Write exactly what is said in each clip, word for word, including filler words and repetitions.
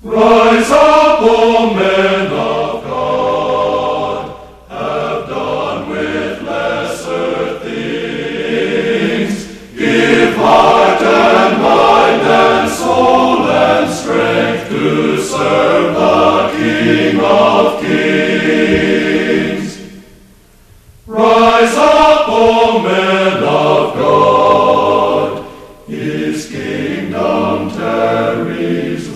Rise up, O men of God, have done with lesser things. Give heart and mind and soul and strength to serve the King of Kings. Rise up, O men of God, His kingdom tarries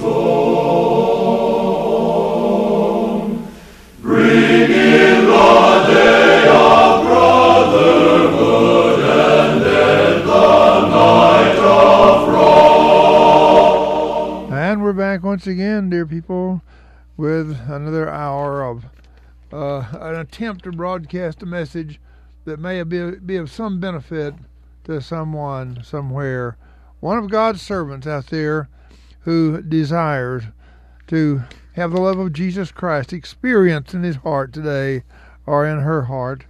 long. Bring in the day of brotherhood and end the night of wrong. And we're back once again, dear people, with another hour of uh, an attempt to broadcast a message that may be, be of some benefit to someone somewhere, one of God's servants out there who desires to have the love of Jesus Christ experienced in his heart today or in her heart.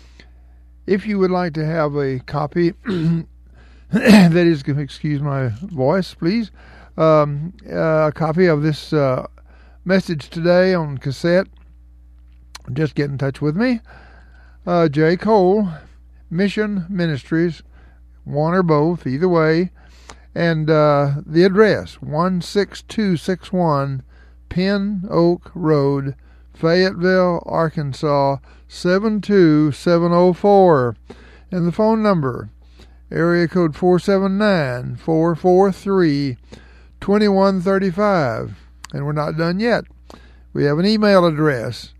If you would like to have a copy, that is, excuse my voice, please, um, uh, a copy of this uh, message today on cassette, just get in touch with me. Uh, J. Cole, Mission Ministries, one or both, either way. And uh, the address, one six two six one Pin Oak Road, Fayetteville, Arkansas, seven two seven oh four. And the phone number, area code four seven nine, four four three, two one three five. And we're not done yet. We have an email address,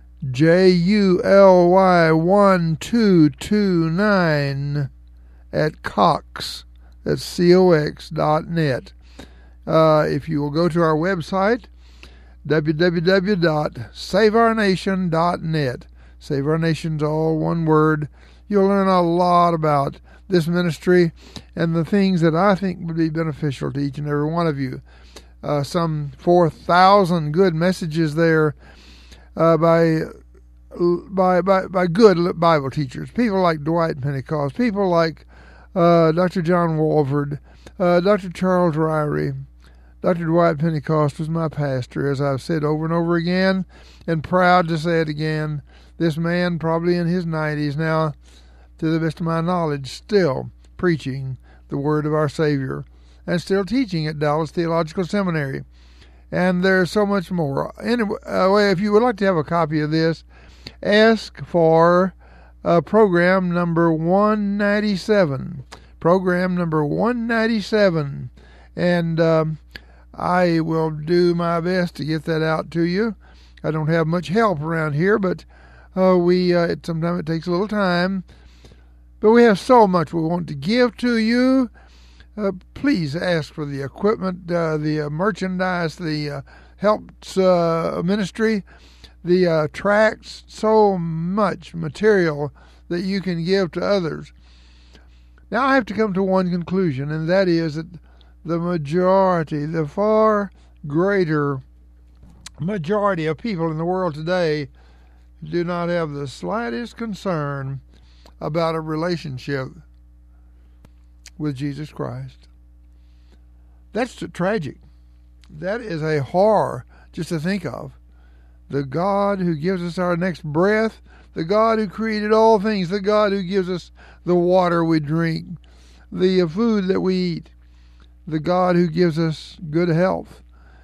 J U L Y one two two nine at Cox. That's C O X dot net. Uh, if you will go to our website, w w w dot save our nation dot net. Save Our Nation's all one word. You'll learn a lot about this ministry and the things that I think would be beneficial to each and every one of you. Uh, some four thousand good messages there uh, by, by by by good Bible teachers. People like Dwight Pentecost. People like uh, Doctor John Walford. Uh, Doctor Charles Ryrie. Doctor Dwight Pentecost was my pastor, as I've said over and over again, and proud to say it again. This man, probably in his nineties now, to the best of my knowledge, still preaching the word of our Savior, and still teaching at Dallas Theological Seminary. And there's so much more. Anyway, uh, if you would like to have a copy of this, ask for uh, program number one ninety-seven. Program number one ninety-seven. And um, I will do my best to get that out to you. I don't have much help around here, but uh, we uh, it, sometimes it takes a little time. But we have so much we want to give to you. Uh, please ask for the equipment, uh, the uh, merchandise, the uh, helps uh, ministry, the uh, tracts, so much material that you can give to others. Now I have to come to one conclusion, and that is that the majority, the far greater majority of people in the world today do not have the slightest concern about a relationship with Jesus Christ. That's tragic. That is a horror just to think of. The God who gives us our next breath, the God who created all things, the God who gives us the water we drink, the food that we eat, the God who gives us good health.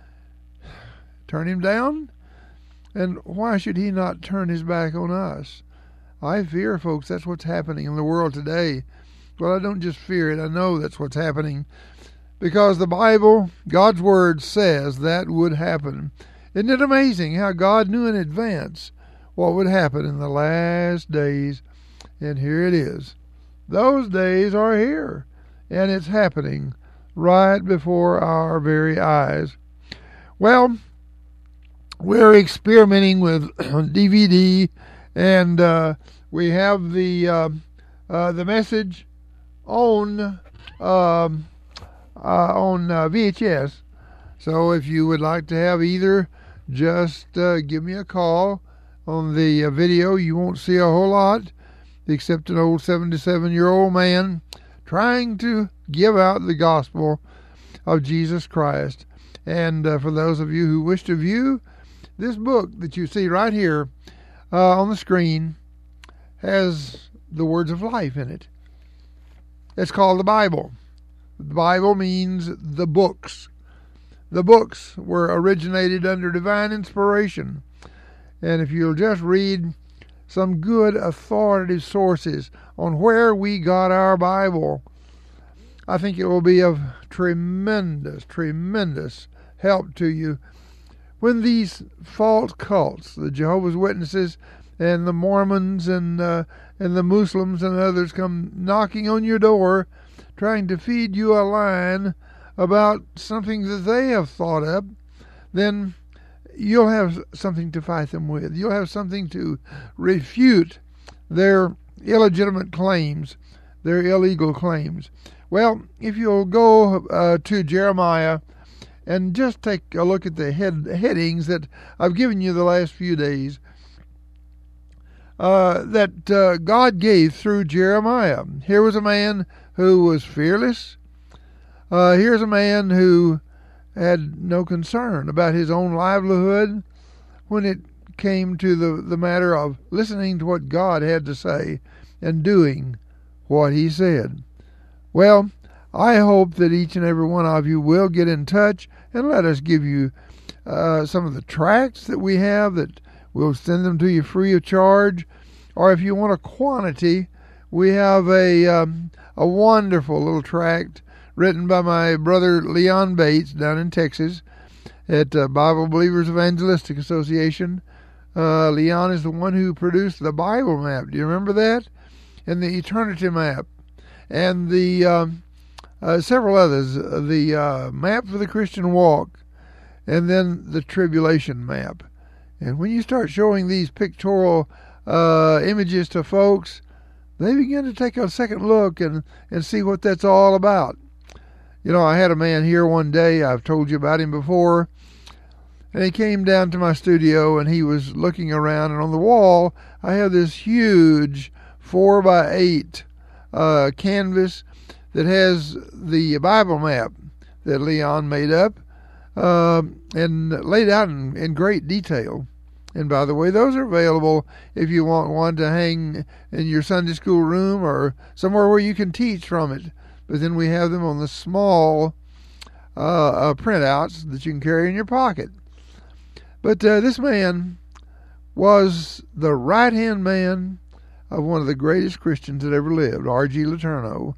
Turn him down? And why should he not turn his back on us? I fear, folks, that's what's happening in the world today. Well, I don't just fear it, I know that's what's happening. Because the Bible, God's Word, says that would happen. Isn't it amazing how God knew in advance what would happen in the last days? And here it is. Those days are here, and it's happening right before our very eyes. Well, we're experimenting with D V D, and uh, we have the uh, uh, the message on um, uh, on uh, V H S. So if you would like to have either, just uh, give me a call. On the uh, video, you won't see a whole lot, except an old seventy-seven-year-old man trying to give out the gospel of Jesus Christ. And uh, for those of you who wish to view, this book that you see right here uh, on the screen has the words of life in it. It's called the Bible. The Bible means the books. The books were originated under divine inspiration. And if you'll just read some good authoritative sources on where we got our Bible, I think it will be of tremendous, tremendous help to you when these false cults, the Jehovah's Witnesses and the Mormons and uh, and the Muslims and others, come knocking on your door trying to feed you a line about something that they have thought up, then you'll have something to fight them with. You'll have something to refute their illegitimate claims, their illegal claims. Well, if you'll go uh, to Jeremiah and just take a look at the head, headings that I've given you the last few days, uh, that uh, God gave through Jeremiah. Here was a man who was fearless. Uh, here's a man who had no concern about his own livelihood when it came to the, the matter of listening to what God had to say and doing what he said. Well, I hope that each and every one of you will get in touch and let us give you uh, some of the tracts that we have, that we'll send them to you free of charge. Or if you want a quantity, we have a um, a wonderful little tract written by my brother Leon Bates down in Texas at uh, Bible Believers Evangelistic Association. Uh, Leon is the one who produced the Bible map. Do you remember that? And the Eternity map. And the um, uh, several others. The uh, map for the Christian walk. And then the tribulation map. And when you start showing these pictorial uh, images to folks, they begin to take a second look and, and see what that's all about. You know, I had a man here one day, I've told you about him before, and he came down to my studio and he was looking around, and on the wall I have this huge four by eight uh, canvas that has the Bible map that Leon made up uh, and laid out in, in great detail. And by the way, those are available if you want one to hang in your Sunday school room or somewhere where you can teach from it. But then we have them on the small uh, uh, printouts that you can carry in your pocket. But uh, this man was the right-hand man of one of the greatest Christians that ever lived, R G Letourneau.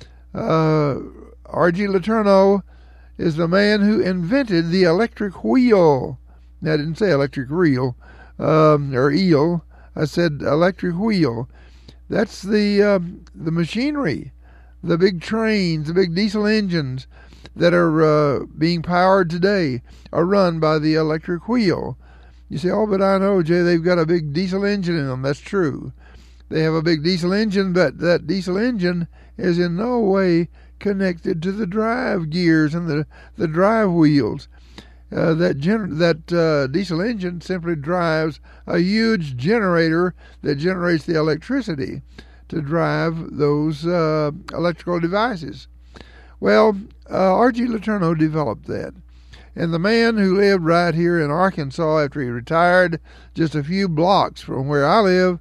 Uh, R G Letourneau is the man who invented the electric wheel. Now, I didn't say electric reel um, or eel. I said electric wheel. That's the um, the machinery. The big trains, the big diesel engines that are uh, being powered today are run by the electric wheel. You say, oh, but I know, Jay, they've got a big diesel engine in them. That's true. They have a big diesel engine, but that diesel engine is in no way connected to the drive gears and the, the drive wheels. Uh, that gener- that uh, diesel engine simply drives a huge generator that generates the electricity to drive those uh, electrical devices. Well, uh, R G Letourneau developed that. And the man who lived right here in Arkansas after he retired, just a few blocks from where I live,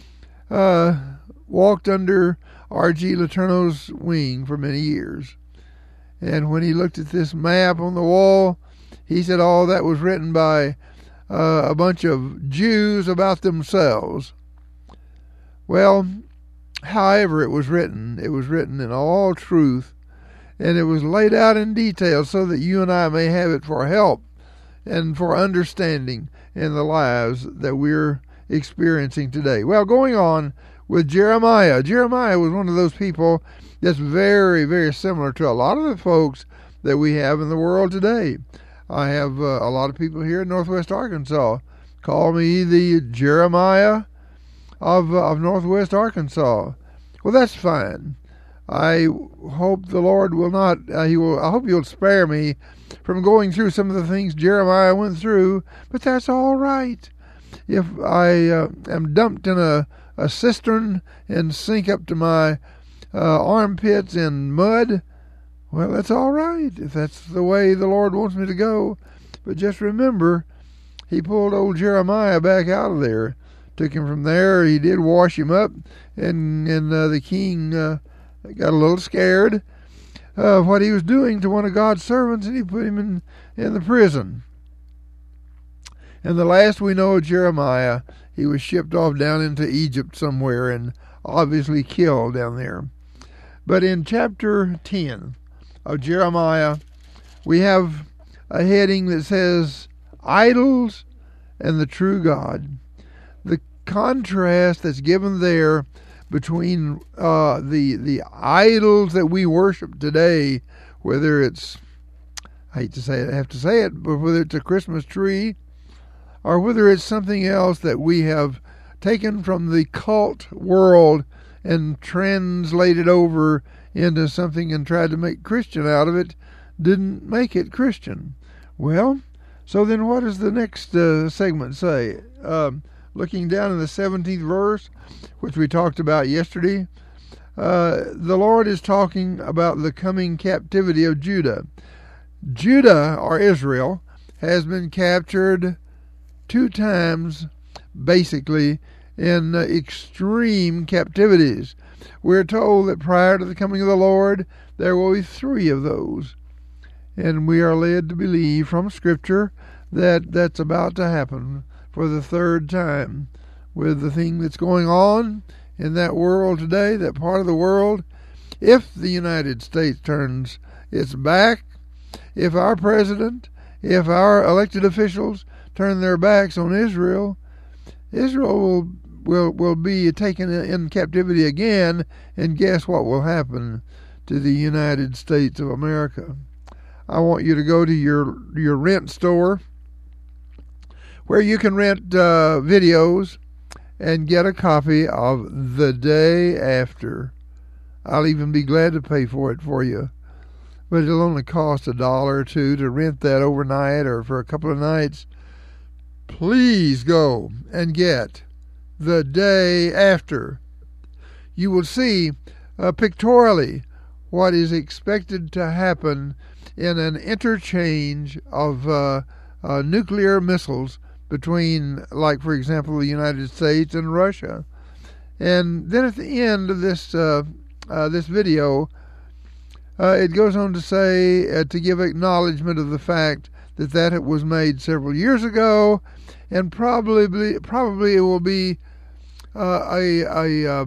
uh, walked under R G Letourneau's wing for many years. And when he looked at this map on the wall, he said, oh, that was written by uh, a bunch of Jews about themselves. Well, however it was written, it was written in all truth, and it was laid out in detail so that you and I may have it for help and for understanding in the lives that we're experiencing today. Well, going on with Jeremiah. Jeremiah was one of those people that's very, very similar to a lot of the folks that we have in the world today. I have uh, a lot of people here in Northwest Arkansas call me the Jeremiah of uh, of Northwest Arkansas. Well, that's fine. I hope the Lord will not. Uh, he will. I hope You'll spare me from going through some of the things Jeremiah went through. But that's all right. If I uh, am dumped in a, a cistern and sink up to my uh, armpits in mud, Well, that's all right if that's the way the Lord wants me to go. But just remember, he pulled old Jeremiah back out of there, took him from there. He did wash him up, and and uh, the king uh, got a little scared of what he was doing to one of God's servants, and he put him in, in the prison. And the last we know of Jeremiah, he was shipped off down into Egypt somewhere and obviously killed down there. But in chapter ten of Jeremiah, we have a heading that says, Idols and the True God. The contrast that's given there between uh, the the idols that we worship today, whether it's, I hate to say it, I have to say it, but whether it's a Christmas tree or whether it's something else that we have taken from the cult world and translated over into something and tried to make Christian out of it, didn't make it Christian. Well, so then what does the next uh, segment say? Um, looking down in the seventeenth verse, which we talked about yesterday, uh, the Lord is talking about the coming captivity of Judah. Judah, or Israel, has been captured two times, basically, in uh, extreme captivities. We're told that prior to the coming of the Lord, there will be three of those. And we are led to believe from Scripture that that's about to happen for the third time. With the thing that's going on in that world today, that part of the world, if the United States turns its back, if our president, if our elected officials turn their backs on Israel, Israel will will will be taken in captivity again, and guess what will happen to the United States of America? I want you to go to your your rent store where you can rent uh, videos and get a copy of The Day After. I'll even be glad to pay for it for you. But it'll only cost a dollar or two to rent that overnight or for a couple of nights. Please go and get The Day After. You will see uh, pictorially what is expected to happen in an interchange of uh, uh, nuclear missiles between, like, for example, the United States and Russia. And then at the end of this uh, uh, this video, uh, it goes on to say, uh, to give acknowledgement of the fact that that it was made several years ago, and probably probably it will be uh, a, a,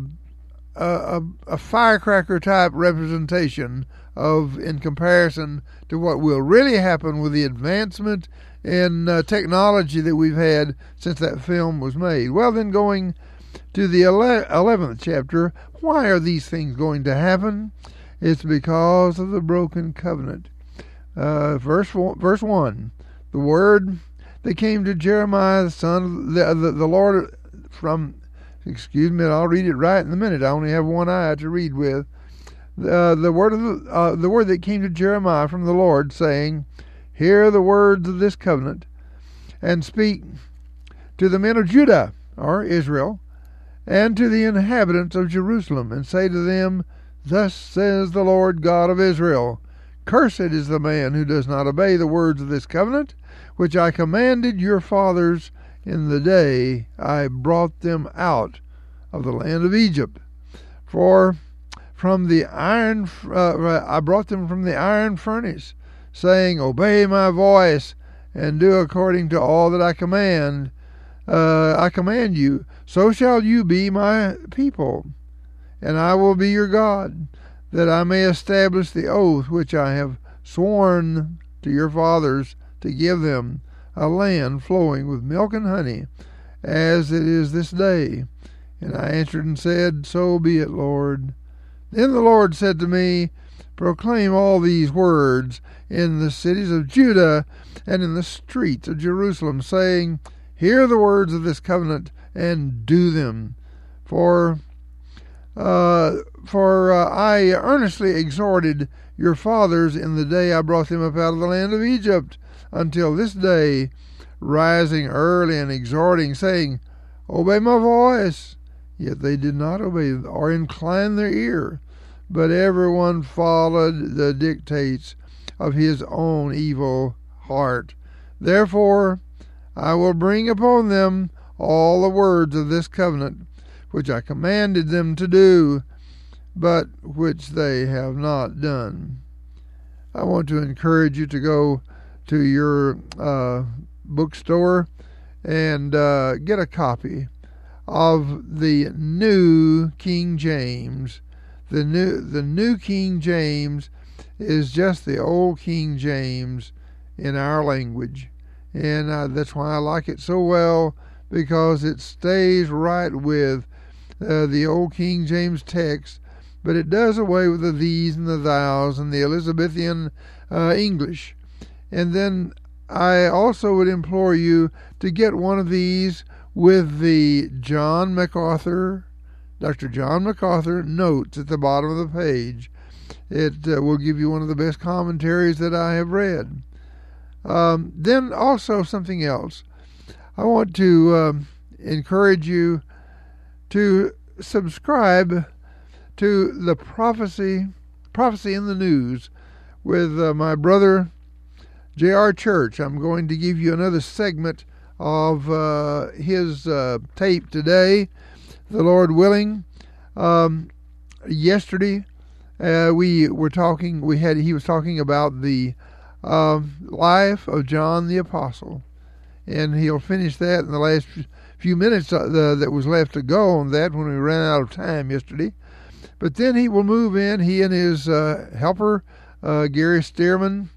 a, a firecracker type representation of, in comparison to what will really happen with the advancement in uh, technology that we've had since that film was made. Well, then going to the eleventh chapter, why are these things going to happen? It's because of the broken covenant. Uh, verse one, verse one, the word that came to Jeremiah, the son of the, the, the Lord from, excuse me, I'll read it right in a minute. I only have one eye to read with. Uh, the word of the, uh, the word that came to Jeremiah from the Lord, saying, Hear the words of this covenant, and speak to the men of Judah, or Israel, and to the inhabitants of Jerusalem, and say to them, Thus says the Lord God of Israel, Cursed is the man who does not obey the words of this covenant, which I commanded your fathers in the day I brought them out of the land of Egypt. For from the iron, uh, I brought them from the iron furnace, saying, Obey my voice, and do according to all that I command. Uh, I command you, so shall you be my people, and I will be your God, that I may establish the oath which I have sworn to your fathers to give them, a land flowing with milk and honey, as it is this day. And I answered and said, So be it, Lord. Then the Lord said to me, Proclaim all these words in the cities of Judah and in the streets of Jerusalem, saying, Hear the words of this covenant, and do them. For uh, for uh, I earnestly exhorted your fathers in the day I brought them up out of the land of Egypt, until this day, rising early and exhorting, saying, Obey my voice. Yet they did not obey or incline their ear. but everyone followed the dictates of his own evil heart. Therefore I will bring upon them all the words of this covenant, which I commanded them to do, but which they have not done. I want to encourage you to go to your uh, bookstore and uh, get a copy of the New King James. The new, the New King James is just the old King James in our language. And uh, that's why I like it so well, because it stays right with uh, the old King James text, but it does away with the these and the thous and the Elizabethan uh, English. And then I also would implore you to get one of these with the John MacArthur, Doctor John MacArthur notes at the bottom of the page. It uh, will give you one of the best commentaries that I have read. Um, then also something else. I want to um, encourage you to subscribe to the prophecy prophecy in the news with uh, my brother J R Church. I'm going to give you another segment of uh, his uh, tape today, the Lord willing. Um, yesterday uh, we were talking. We had he was talking about the um, life of John the Apostle, and he'll finish that in the last few minutes uh, the, that was left to go on that when we ran out of time yesterday. But then he will move in, he and his uh, helper, uh, Gary Stearman,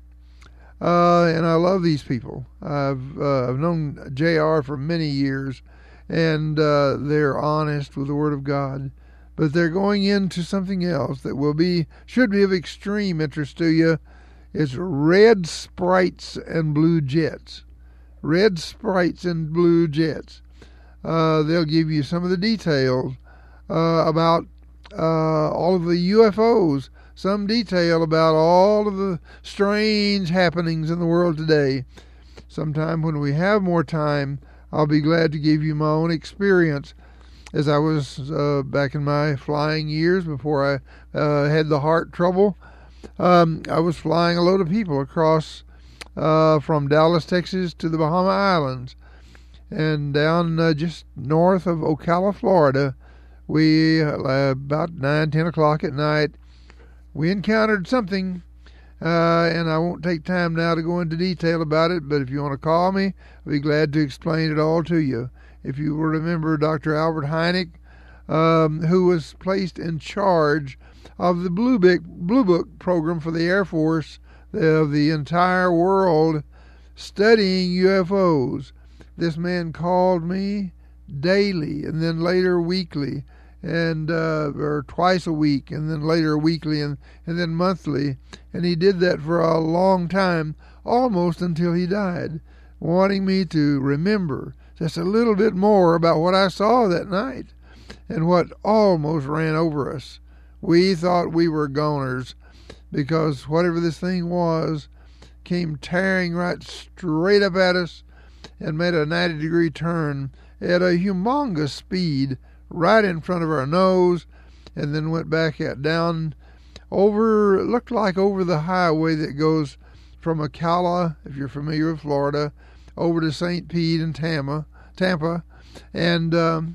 uh, and I love these people. I've, uh, I've known J R for many years, and uh, they're honest with the Word of God. But they're going into something else that will be, should be of extreme interest to you. It's red sprites and blue jets. Red sprites and blue jets. Uh, they'll give you some of the details uh, about Uh, all of the U F Os, some detail about all of the strange happenings in the world today. Sometime when we have more time, I'll be glad to give you my own experience as I was uh, back in my flying years before I uh, had the heart trouble. Um, I was flying a load of people across uh, from Dallas, Texas to the Bahama Islands, and down uh, just north of Ocala, Florida. We, uh, about nine, ten o'clock at night, we encountered something, uh, and I won't take time now to go into detail about it, but if you want to call me, I'll be glad to explain it all to you. If you will remember Doctor Albert Hynek, um, who was placed in charge of the Blue Book, Blue Book program for the Air Force of the entire world studying U F Os. This man called me daily, and then later weekly, and uh, or twice a week, and then later weekly, and, and then monthly. And he did that for a long time, almost until he died, wanting me to remember just a little bit more about what I saw that night and what almost ran over us. We thought we were goners because whatever this thing was came tearing right straight up at us and made a ninety degree turn at a humongous speed right in front of our nose, and then went back at down over, looked like over the highway that goes from Ocala, if you're familiar with Florida, over to Saint Pete and Tampa, Tampa, and um,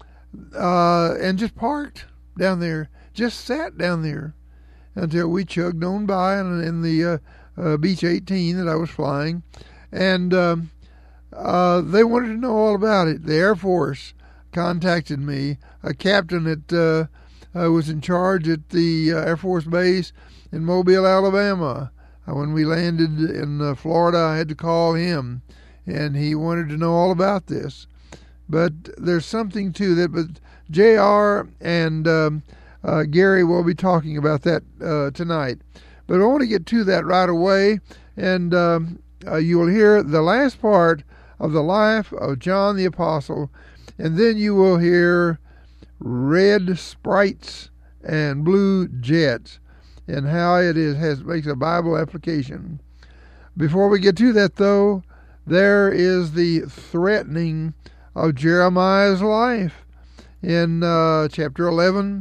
uh, and just parked down there, just sat down there until we chugged on by in, in the uh, uh, Beech eighteen that I was flying, and um, uh, they wanted to know all about it. The Air Force contacted me. A captain that uh, uh, was in charge at the uh, Air Force Base in Mobile, Alabama. Uh, when we landed in uh, Florida, I had to call him, and he wanted to know all about this. But there's something to that. But J R and um, uh, Gary will be talking about that uh, tonight. But I want to get to that right away, and um, uh, you will hear the last part of the life of John the Apostle, and then you will hear red sprites and blue jets and how it is has makes a Bible application. Before we get to that, though, there is the threatening of Jeremiah's life in uh, chapter eleven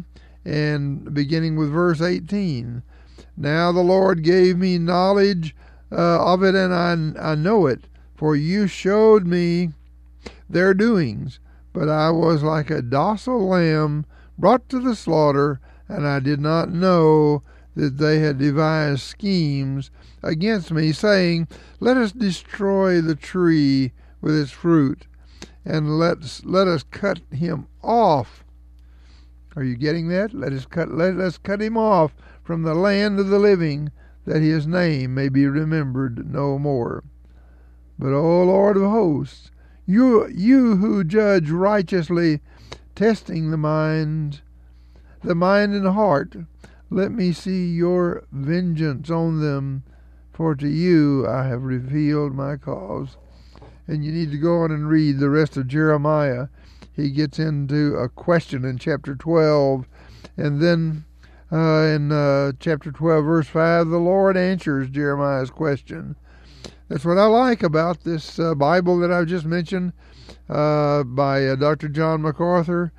and beginning with verse eighteen. Now the Lord gave me knowledge uh, of it, and I, I know it, for you showed me their doings. But I was like a docile lamb brought to the slaughter, and I did not know that they had devised schemes against me, saying, Let us destroy the tree with its fruit, and let let us cut him off. Are you getting that? Let us cut let us cut him off from the land of the living, that his name may be remembered no more. But, O Lord of hosts, you you who judge righteously, testing the mind, the mind and heart, let me see your vengeance on them, for to you I have revealed my cause. And you need to go on and read the rest of Jeremiah. He gets into a question in chapter twelve, and then uh, in uh, chapter twelve, verse five, the Lord answers Jeremiah's question. That's what I like about this uh, Bible that I've just mentioned uh, by uh, Doctor John MacArthur.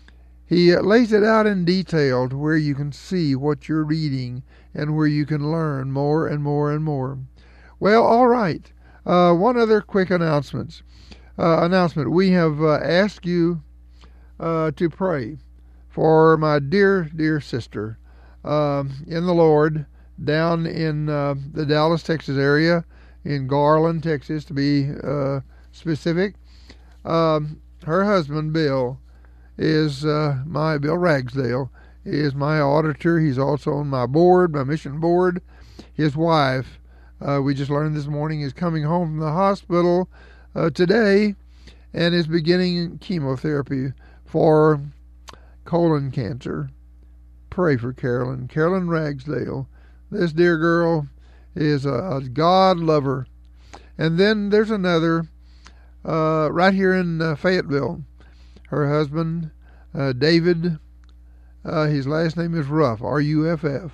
He uh, lays it out in detail to where you can see what you're reading and where you can learn more and more and more. Well, all right. Uh, one other quick announcement. Uh, announcement. We have uh, asked you uh, to pray for my dear, dear sister um, in the Lord down in uh, the Dallas, Texas area, in Garland, Texas, to be uh, specific. Um, her husband, Bill, is uh, my, Bill Ragsdale, is my auditor. He's also on my board, my mission board. His wife, uh, we just learned this morning, is coming home from the hospital uh, today and is beginning chemotherapy for colon cancer. Pray for Carolyn. Carolyn Ragsdale. This dear girl is a, a God lover. And then there's another uh, right here in uh, Fayetteville. Her husband, uh, David, uh, his last name is Ruff, R U F F.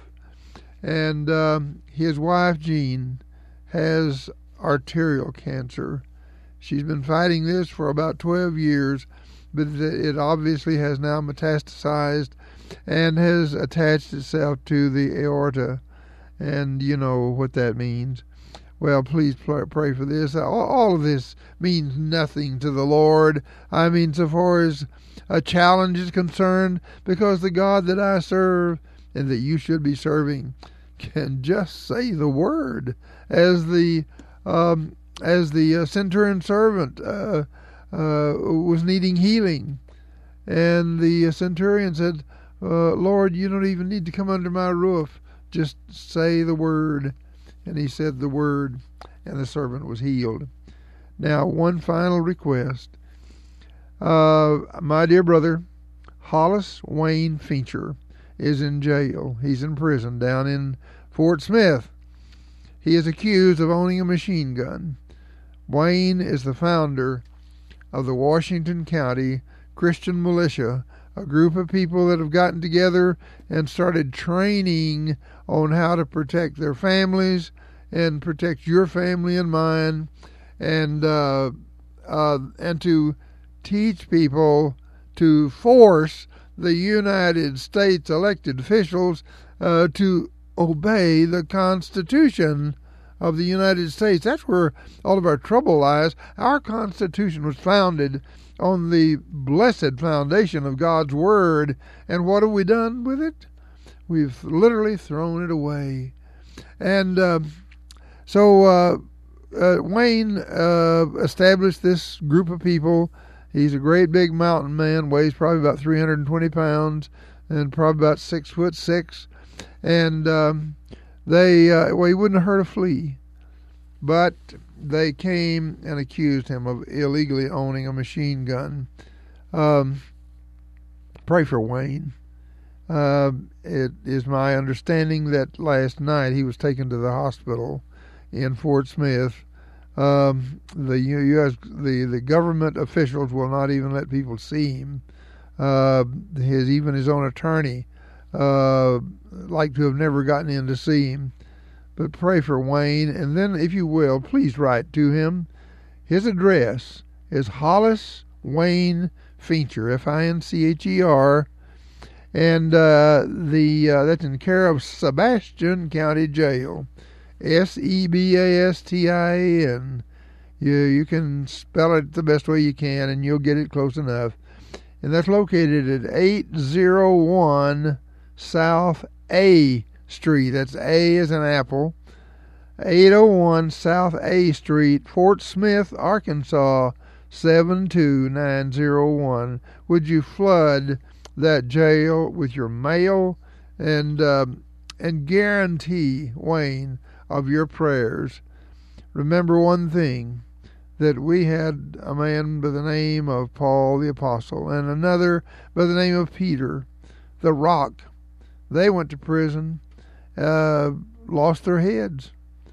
And um, his wife, Jean, has arterial cancer. She's been fighting this for about twelve years, but it obviously has now metastasized and has attached itself to the aorta. And you know what that means. Well, please pray for this. All of this means nothing to the Lord. I mean, so far as a challenge is concerned, because the God that I serve and that you should be serving can just say the word. As the um, as the uh, centurion servant uh, uh, was needing healing, and the centurion said, uh, Lord, you don't even need to come under my roof. Just say the word. And he said the word, and the servant was healed. Now, one final request. Uh, my dear brother, Hollis Wayne Fincher, is in jail. He's in prison down in Fort Smith. He is accused of owning a machine gun. Wayne is the founder of the Washington County Christian Militia, a group of people that have gotten together and started training on how to protect their families and protect your family and mine, and uh, uh, and to teach people to force the United States elected officials uh, to obey the Constitution of the United States. That's where all of our trouble lies. Our Constitution was founded on the blessed foundation of God's Word, and what have we done with it? We've literally thrown it away. And uh, so uh, uh, Wayne uh, established this group of people. He's a great big mountain man, weighs probably about three hundred twenty pounds, and probably about six foot six. And um, they, uh, well, he wouldn't hurt a flea, but they came and accused him of illegally owning a machine gun. Um, pray for Wayne. Uh, it is my understanding that last night he was taken to the hospital in Fort Smith. Um, the U S the, the government officials will not even let people see him. Uh, his even his own attorney uh, like to have never gotten in to see him. But pray for Wayne, and then, if you will, please write to him. His address is Hollis Wayne Fincher, F I N C H E R, And uh, the uh, that's in care of Sebastian County Jail, S E B A S T I A N. You you can spell it the best way you can, and you'll get it close enough. And that's located at eight oh one South A Street. That's A as an apple. eight oh one South A Street, Fort Smith, Arkansas, seven two nine oh one. Would you flood that jail with your mail and uh, and guarantee, Wayne, of your prayers? Remember one thing, that we had a man by the name of Paul the Apostle and another by the name of Peter, the Rock. They went to prison, uh, lost their heads.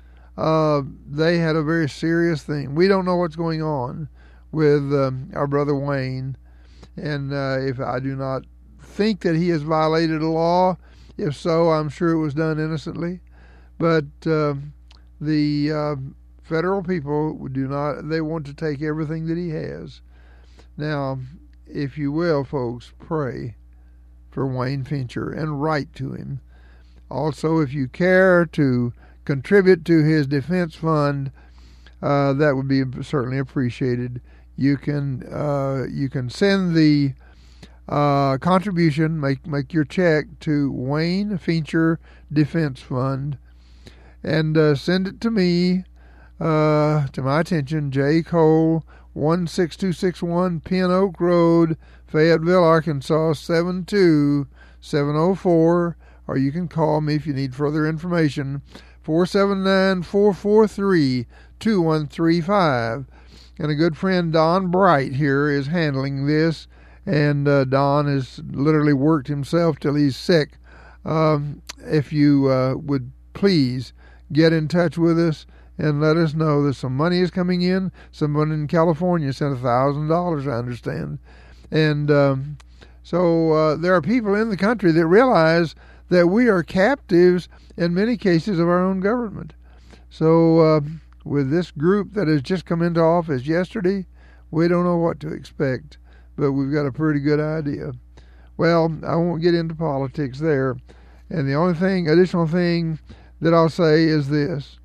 Uh, they had a very serious thing. We don't know what's going on with um, our brother Wayne, and uh, if I do not think that he has violated a law, if so, I'm sure it was done innocently. But uh, the uh, federal people do not, they want to take everything that he has. Now, if you will, folks, pray for Wayne Fincher and write to him. Also, if you care to contribute to his defense fund, uh, that would be certainly appreciated. You can uh, you can send the uh, contribution, make make your check to Wayne Fincher Defense Fund, and uh, send it to me. Uh, to my attention, J. Cole, one six two six one Pin Oak Road, Fayetteville, Arkansas, seven two seven oh four, or you can call me if you need further information, four seven nine, four four three, two one three five. And a good friend, Don Bright, here is handling this, and uh, Don has literally worked himself till he's sick. Um, if you uh, would please get in touch with us and let us know that some money is coming in. Someone in California sent one thousand dollars, I understand. And um, so uh, there are people in the country that realize that we are captives in many cases of our own government. So uh, with this group that has just come into office yesterday, we don't know what to expect, but we've got a pretty good idea. Well, I won't get into politics there. And the only thing, additional thing that I'll say is this.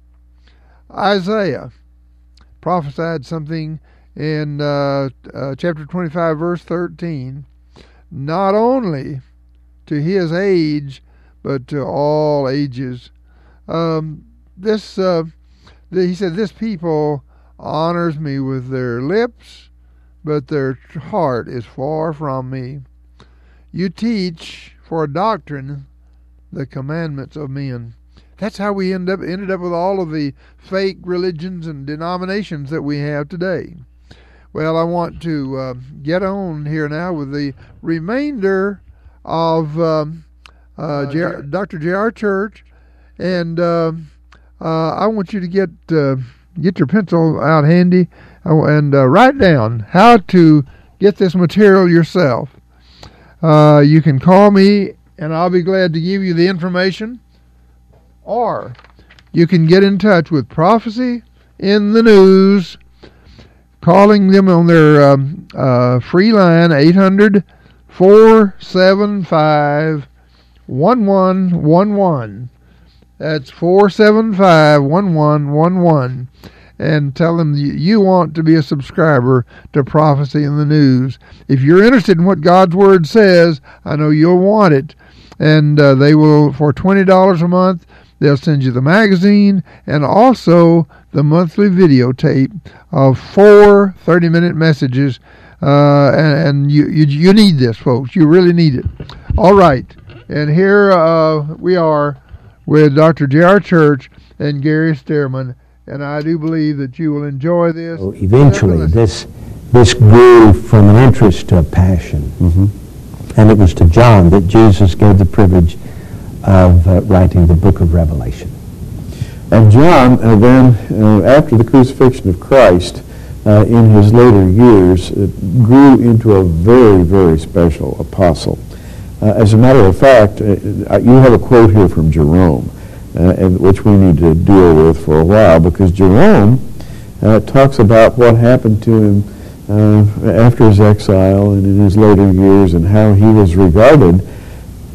Isaiah prophesied something in uh, uh, chapter twenty-five, verse thirteen, not only to his age, but to all ages. Um, this, uh, the, he said, this people honors me with their lips, but their heart is far from me. You teach for a doctrine the commandments of men. That's how we end up ended up with all of the fake religions and denominations that we have today. Well, I want to uh, get on here now with the remainder of um, uh, uh, J- Doctor J R. Church, and uh, uh, I want you to get uh, get your pencil out handy and uh, write down how to get this material yourself. Uh, you can call me, and I'll be glad to give you the information. Or you can get in touch with Prophecy in the News, calling them on their um, uh, free line, eight hundred, four seven five, one one one one. That's four seven five, one one one one. And tell them you want to be a subscriber to Prophecy in the News. If you're interested in what God's Word says, I know you'll want it. And uh, they will, for twenty dollars a month, they'll send you the magazine and also the monthly videotape of four thirty-minute messages. Uh, and and you, you you need this, folks. You really need it. All right. And here uh, we are with Doctor J R. Church and Gary Stearman. And I do believe that you will enjoy this. So eventually, this this grew from an interest to a passion. Mm-hmm. And it was to John that Jesus gave the privilege of uh, writing the book of Revelation. And John, uh, then, uh, after the crucifixion of Christ, uh, in his later years, uh, grew into a very, very special apostle. Uh, as a matter of fact, uh, you have a quote here from Jerome, uh, and which we need to deal with for a while, because Jerome uh, talks about what happened to him uh, after his exile and in his later years, and how he was regarded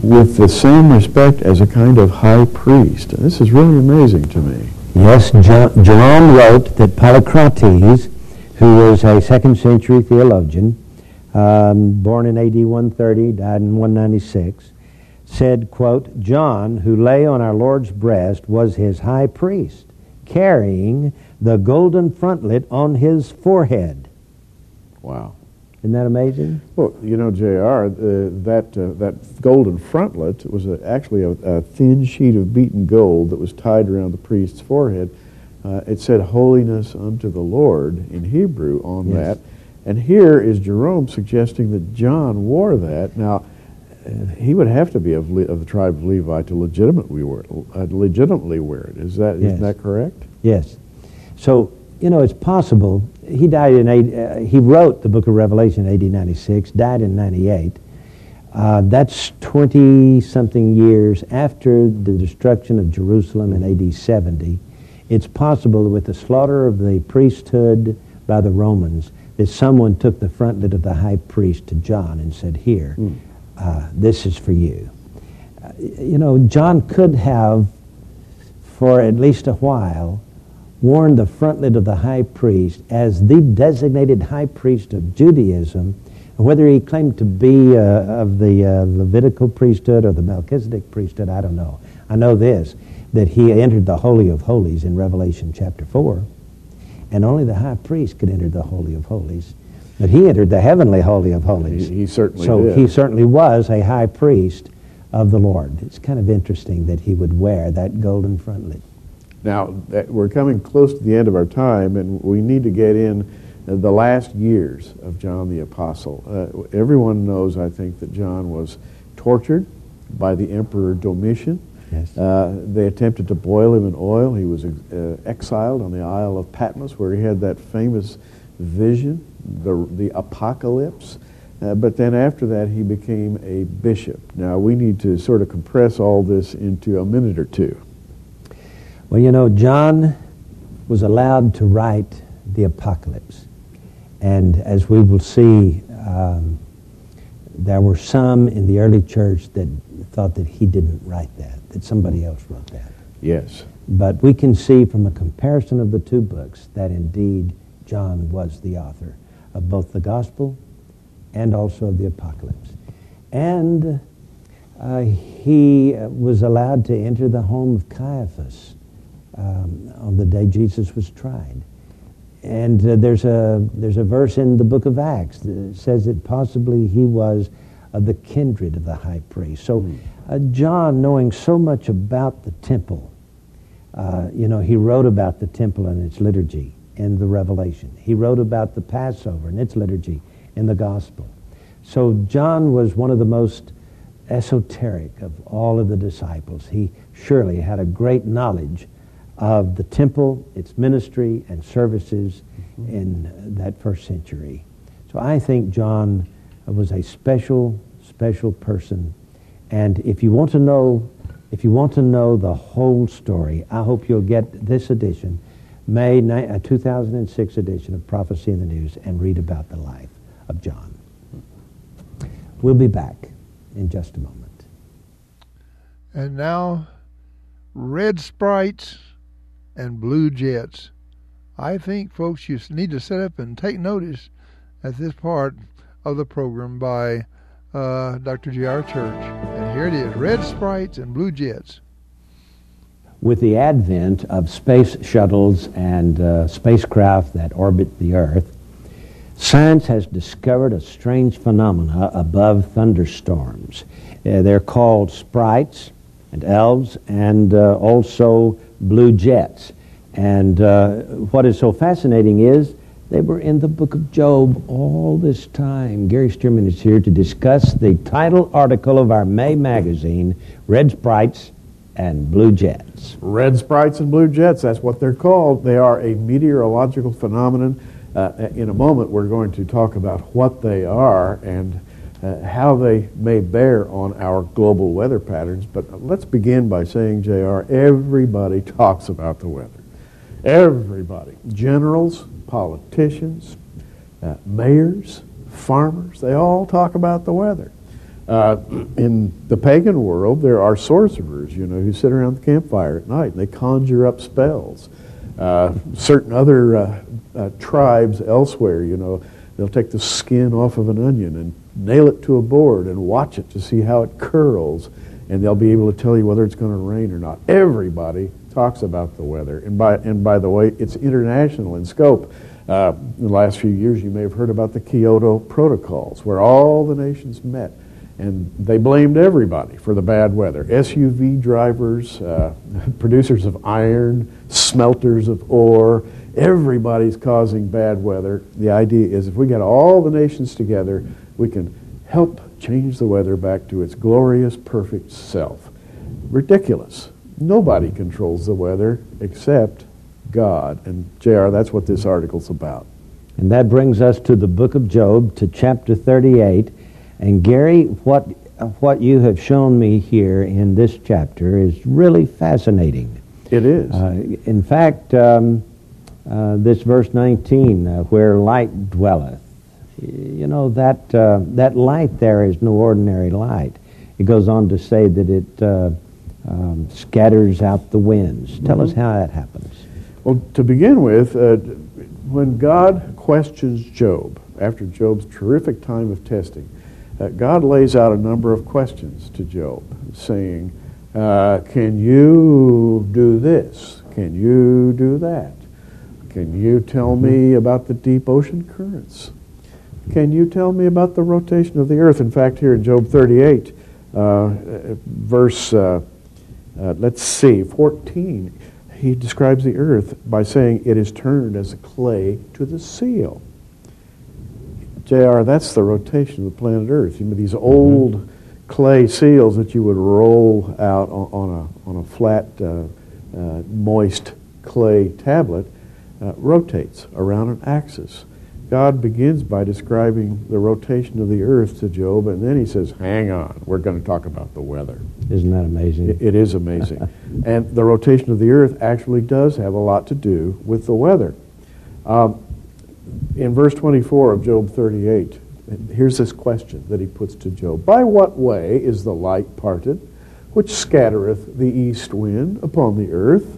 with the same respect as a kind of high priest. This is really amazing to me. Yes, Jer- Jerome wrote that Polycrates, who was a second century theologian, um, born in A D one thirty, died in one ninety-six, said, quote, John, who lay on our Lord's breast, was his high priest, carrying the golden frontlet on his forehead. Wow. Isn't that amazing? Well, you know, J R, uh, that uh, that golden frontlet was a, actually a, a thin sheet of beaten gold that was tied around the priest's forehead. Uh, it said, holiness unto the Lord in Hebrew on Yes. that. And here is Jerome suggesting that John wore that. Now, uh, he would have to be of, Le- of the tribe of Levi to legitimately wear it. Uh, legitimately wear it. Is that, Yes. isn't that correct? Yes. So, you know, it's possible. He died in, eight, uh, he wrote the book of Revelation in A D ninety-six, died in ninety-eight. Uh, that's twenty-something years after the destruction of Jerusalem in A D seventy. It's possible with the slaughter of the priesthood by the Romans that someone took the frontlet of the high priest to John and said, here, mm. uh, this is for you. Uh, you know, John could have, for at least a while, worn the frontlet of the high priest as the designated high priest of Judaism. Whether he claimed to be uh, of the uh, Levitical priesthood or the Melchizedek priesthood, I don't know. I know this, that he entered the Holy of Holies in Revelation chapter four, and only the high priest could enter the Holy of Holies. But he entered the heavenly Holy of Holies. He, he certainly so did. he certainly was a high priest of the Lord. It's kind of interesting that he would wear that golden frontlet. Now, that we're coming close to the end of our time, and we need to get in uh, the last years of John the Apostle. Uh, everyone knows, I think, that John was tortured by the Emperor Domitian. Yes. Uh, they attempted to boil him in oil. He was uh, exiled on the Isle of Patmos, where he had that famous vision, the, the apocalypse. Uh, but then after that, he became a bishop. Now, we need to sort of compress all this into a minute or two. Well, you know, John was allowed to write the apocalypse. And as we will see, um, there were some in the early church that thought that he didn't write that, that somebody else wrote that. Yes. But we can see from a comparison of the two books that indeed John was the author of both the gospel and also of the apocalypse. And uh, he was allowed to enter the home of Caiaphas um, on the day Jesus was tried. And uh, there's a there's a verse in the book of Acts that says that possibly he was of the kindred of the high priest. So uh, John, knowing so much about the temple, uh, you know, he wrote about the temple and its liturgy in the Revelation. He wrote about the Passover and its liturgy in the Gospel. So John was one of the most esoteric of all of the disciples. He surely had a great knowledge of the temple, its ministry and services mm-hmm. in that first century. So I think John was a special, special person. And if you want to know, if you want to know the whole story, I hope you'll get this edition, May two thousand six edition of Prophecy in the News, and read about the life of John. We'll be back in just a moment. And now, red Sprites and blue Jets. I think, folks, you need to sit up and take notice at this part of the program by uh, Doctor J R Church. And here it is, red Sprites and blue Jets. With the advent of space shuttles and uh, spacecraft that orbit the Earth, science has discovered a strange phenomena above thunderstorms. Uh, they're called sprites and elves and uh, also blue jets. And uh, what is so fascinating is they were in the book of Job all this time. Gary Stearman is here to discuss the title article of our May magazine, Red Sprites and Blue Jets. Red Sprites and Blue Jets, that's what they're called. They are a meteorological phenomenon. Uh, in a moment, we're going to talk about what they are and uh, how they may bear on our global weather patterns. But let's begin by saying, J R, everybody talks about the weather. Everybody. Generals, politicians, uh, mayors, farmers, they all talk about the weather. Uh, in the pagan world, there are sorcerers, you know, who sit around the campfire at night and they conjure up spells. Uh, certain other uh, uh, tribes elsewhere, you know, they'll take the skin off of an onion and nail it to a board and watch it to see how it curls, and they'll be able to tell you whether it's going to rain or not. Everybody talks about the weather, and by and by the way, it's international in scope. Uh, in the last few years, you may have heard about the Kyoto Protocols, where all the nations met, and they blamed everybody for the bad weather. S U V drivers, uh, producers of iron, smelters of ore, everybody's causing bad weather. The idea is if we get all the nations together, we can help change the weather back to its glorious, perfect self. Ridiculous. Nobody controls the weather except God. And J R, that's what this article's about. And that brings us to the book of Job, to chapter thirty-eight. And Gary, what what you have shown me here in this chapter is really fascinating. It is. Uh, in fact, um, uh, this verse nineteen, uh, where light dwelleth, you know, that uh, that light there is no ordinary light. It goes on to say that it uh, um, scatters out the winds. Tell Mm-hmm. us how that happens. Well, to begin with, uh, when God questions Job, after Job's terrific time of testing, uh, God lays out a number of questions to Job, saying, uh, can you do this? Can you do that? Can you tell me about the deep ocean currents? Can you tell me about the rotation of the earth? In fact, here in Job thirty-eight, uh, verse, uh, uh, let's see, fourteen, he describes the earth by saying it is turned as a clay to the seal. J R, that's the rotation of the planet Earth. You know, these old mm-hmm. clay seals that you would roll out on, on a on a flat, uh, uh, moist clay tablet uh, rotates around an axis. God begins by describing the rotation of the earth to Job, and then he says, hang on, we're going to talk about the weather. Isn't that amazing? It, it is amazing. And the rotation of the earth actually does have a lot to do with the weather. Um, in verse twenty-four of Job thirty-eight, here's this question that he puts to Job. By what way is the light parted, which scattereth the east wind upon the earth?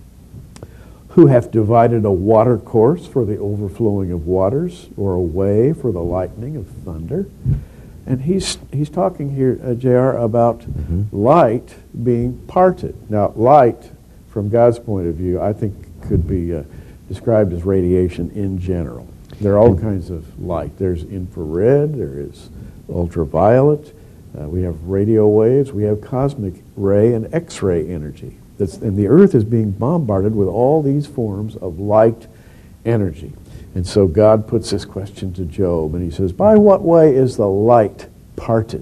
Who hath divided a water course for the overflowing of waters, or a way for the lightning of thunder? And he's he's talking here, uh, J R, about mm-hmm. light being parted. Now, light, from God's point of view, I think could be uh, described as radiation in general. There are all mm-hmm. kinds of light. There's infrared, there is ultraviolet, uh, we have radio waves, we have cosmic ray and X-ray energy. That's, and the earth is being bombarded with all these forms of light energy. And so God puts this question to Job, and he says, by what way is the light parted?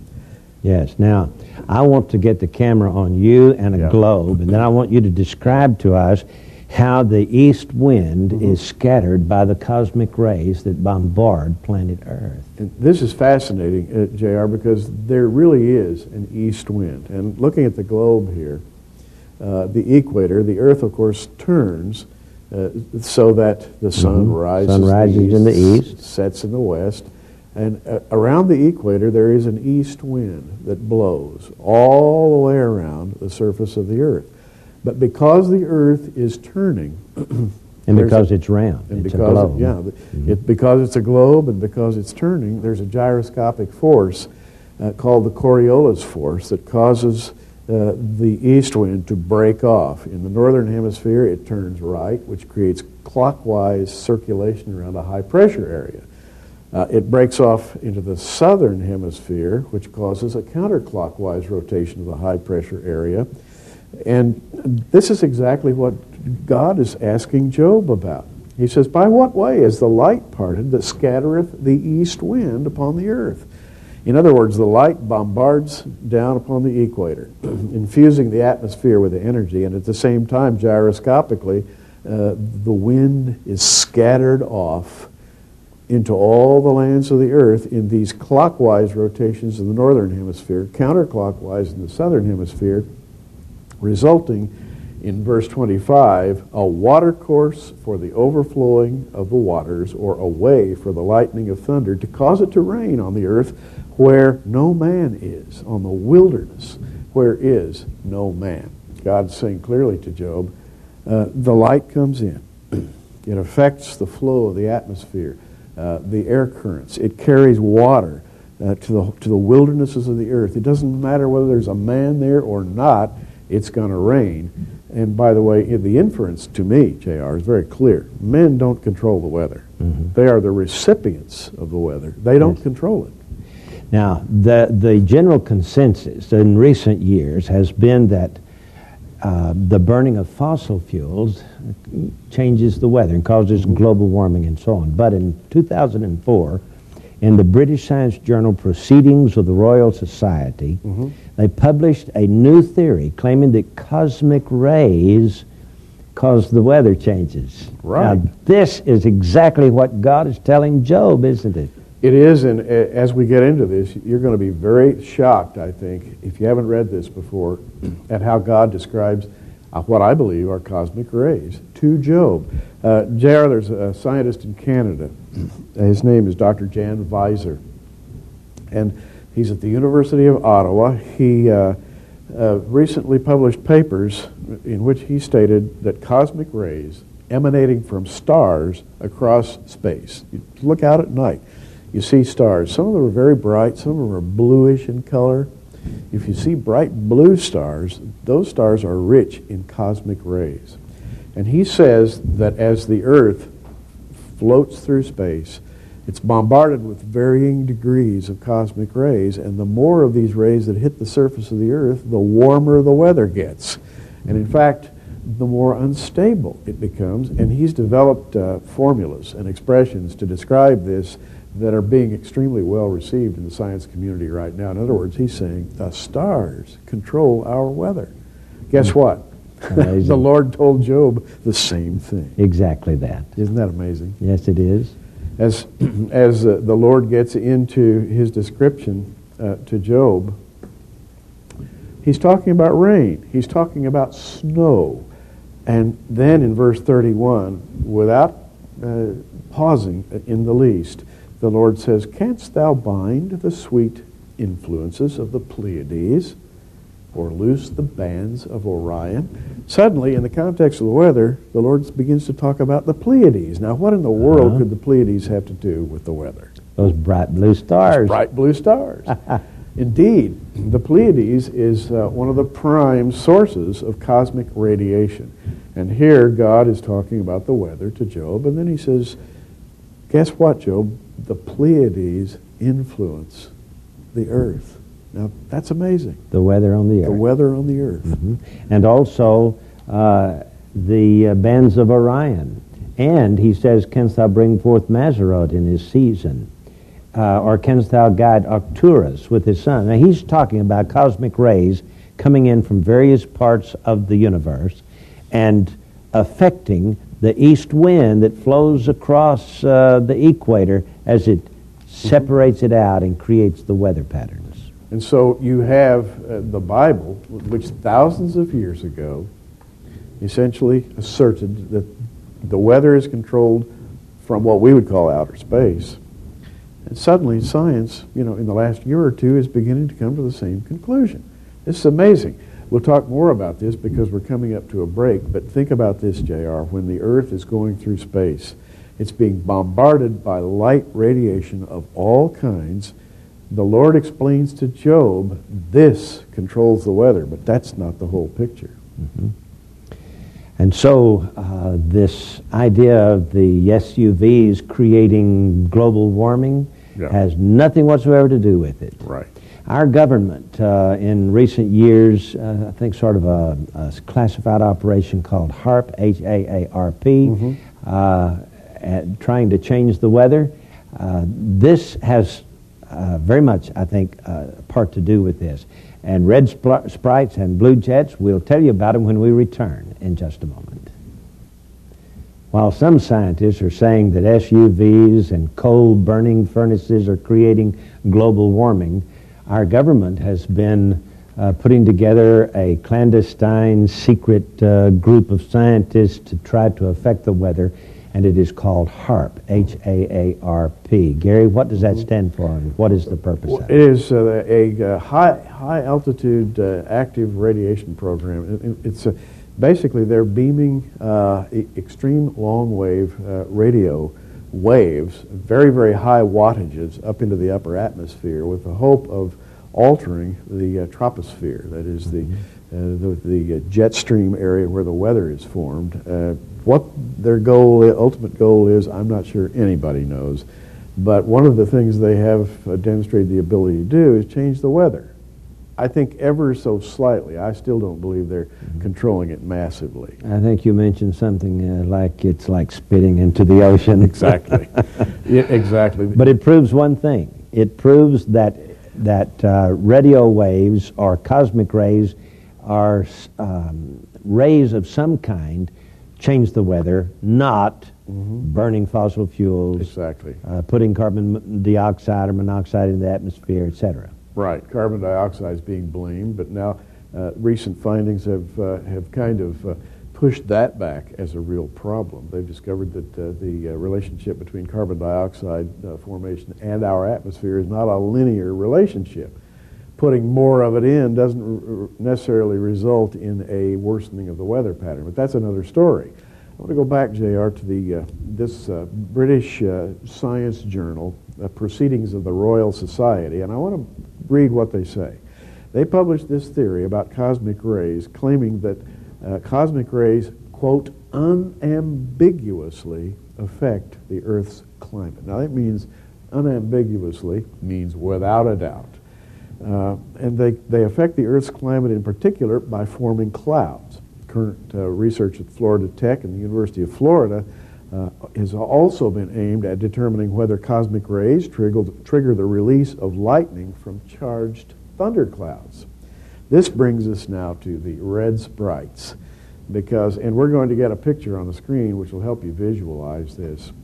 Yes. Now, I want to get the camera on you and a yeah. globe, and then I want you to describe to us how the east wind mm-hmm. is scattered by the cosmic rays that bombard planet Earth. And this is fascinating, uh, J R, because there really is an east wind. And looking at the globe here, uh, the equator, the Earth, of course, turns uh, so that the sun mm-hmm. rises, sun rises the east, in the east, sets in the west. And uh, around the equator, there is an east wind that blows all the way around the surface of the Earth. But because the Earth is turning, and because a, it's round, and it's because a globe. It, yeah, mm-hmm. it, because it's a globe and because it's turning, there's a gyroscopic force uh, called the Coriolis force that causes uh, the east wind to break off. In the northern hemisphere, it turns right, which creates clockwise circulation around a high pressure area. Uh, it breaks off into the southern hemisphere, which causes a counterclockwise rotation of the high pressure area. And this is exactly what God is asking Job about. He says, by what way is the light parted that scattereth the east wind upon the earth? In other words, the light bombards down upon the equator, infusing the atmosphere with energy, and at the same time, gyroscopically, uh, the wind is scattered off into all the lands of the earth in these clockwise rotations in the northern hemisphere, counterclockwise in the southern hemisphere, resulting in verse twenty-five, a watercourse for the overflowing of the waters, or a way for the lightning of thunder, to cause it to rain on the earth where no man is, on the wilderness where is no man. God's saying clearly to Job, uh, the light comes in. It affects the flow of the atmosphere, uh, the air currents. It carries water uh, to the to the wildernesses of the earth. It doesn't matter whether there's a man there or not, it's going to rain. And by the way, the inference to me, J R, is very clear. Men don't control the weather. Mm-hmm. They are the recipients of the weather. They don't yes. control it. Now, the, the general consensus in recent years has been that uh, the burning of fossil fuels changes the weather and causes global warming and so on. But in two thousand four, in the British Science Journal Proceedings of the Royal Society, mm-hmm. they published a new theory claiming that cosmic rays cause the weather changes. Right. Now, this is exactly what God is telling Job, isn't it? It is, and as we get into this, you're going to be very shocked, I think, if you haven't read this before, at how God describes uh, what I believe are cosmic rays to Job. Uh, J R, there's a scientist in Canada. His name is Doctor Jan Weiser, and he's at the University of Ottawa. He uh, uh, recently published papers in which he stated that cosmic rays emanating from stars across space. You look out at night, you see stars. Some of them are very bright, some of them are bluish in color. If you see bright blue stars, those stars are rich in cosmic rays. And he says that as the Earth floats through space, it's bombarded with varying degrees of cosmic rays, and the more of these rays that hit the surface of the Earth, the warmer the weather gets. And in fact, the more unstable it becomes, and he's developed uh, formulas and expressions to describe this that are being extremely well received in the science community right now. In other words, he's saying the stars control our weather. Guess what? The Lord told Job the same thing. Exactly that. Isn't that amazing? Yes, it is. As as uh, the Lord gets into his description uh, to Job, he's talking about rain. He's talking about snow. And then in verse thirty-one, without uh, pausing in the least, the Lord says, "Canst thou bind the sweet influences of the Pleiades, or loose the bands of Orion?" Suddenly, in the context of the weather, the Lord begins to talk about the Pleiades. Now, what in the world uh-huh. could the Pleiades have to do with the weather? Those bright blue stars. Those bright blue stars. Indeed, the Pleiades is uh, one of the prime sources of cosmic radiation. And here, God is talking about the weather to Job, and then he says, guess what, Job? The Pleiades influence the earth. Now, that's amazing. The weather on the earth. The weather on the earth. Mm-hmm. And also uh, the uh, bands of Orion. And he says, canst thou bring forth Mazzaroth in his season? Uh, or canst thou guide Arcturus with his son? Now, he's talking about cosmic rays coming in from various parts of the universe and affecting the east wind that flows across uh, the equator as it separates it out and creates the weather patterns. And so you have uh, the Bible, which thousands of years ago essentially asserted that the weather is controlled from what we would call outer space. And suddenly science, you know, in the last year or two is beginning to come to the same conclusion. This is amazing. We'll talk more about this because we're coming up to a break, but think about this, J R. When the Earth is going through space, it's being bombarded by light radiation of all kinds. The Lord explains to Job, this controls the weather, but that's not the whole picture. Mm-hmm. And so uh, this idea of the S U Vs creating global warming yeah. has nothing whatsoever to do with it. Right. Our government uh, in recent years, uh, I think sort of a, a classified operation called HAARP, H A A R P, mm-hmm. uh, at trying to change the weather. Uh, this has uh, very much, I think, uh, part to do with this. And red spl- sprites and blue jets, we'll tell you about them when we return in just a moment. While some scientists are saying that S U Vs and coal-burning furnaces are creating global warming, our government has been uh, putting together a clandestine, secret uh, group of scientists to try to affect the weather. and it is called HAARP, H A A R P. Gary, what does that stand for, and what is the purpose Well, of it it? is uh, a uh, high high altitude uh, active radiation program. It, it- it's uh, basically they're beaming uh, e- extreme long wave uh, radio waves, very very high wattages up into the upper atmosphere, with the hope of altering the uh, troposphere. That is the uh, the, the uh, jet stream area where the weather is formed. Uh, what their goal, ultimate goal is, I'm not sure anybody knows. But one of the things they have uh, demonstrated the ability to do is change the weather. I think ever so slightly. I still don't believe they're controlling it massively. I think you mentioned something uh, like it's like spitting into the ocean. Exactly. Yeah, exactly. But it proves one thing. It proves that that uh, radio waves or cosmic rays are um, rays of some kind change the weather, not burning fossil fuels, Exactly. uh, putting carbon dioxide or monoxide in the atmosphere, et cetera. Right. Carbon dioxide is being blamed, but now uh, recent findings have uh, have kind of uh, pushed that back as a real problem. They've discovered that uh, the uh, relationship between carbon dioxide uh, formation and our atmosphere is not a linear relationship. Putting more of it in doesn't r- r- necessarily result in a worsening of the weather pattern, but that's another story. I want to go back, J R, to the uh, this uh, British uh, science journal, uh, Proceedings of the Royal Society, and I want to read what they say. They published this theory about cosmic rays, claiming that uh, cosmic rays, quote, unambiguously affect the Earth's climate. Now that means unambiguously means without a doubt. Uh, and they, they affect the Earth's climate in particular by forming clouds. Current uh, research at Florida Tech and the University of Florida uh, has also been aimed at determining whether cosmic rays trigger, trigger the release of lightning from charged thunderclouds. This brings us now to the red sprites, because, and we're going to get a picture on the screen which will help you visualize this.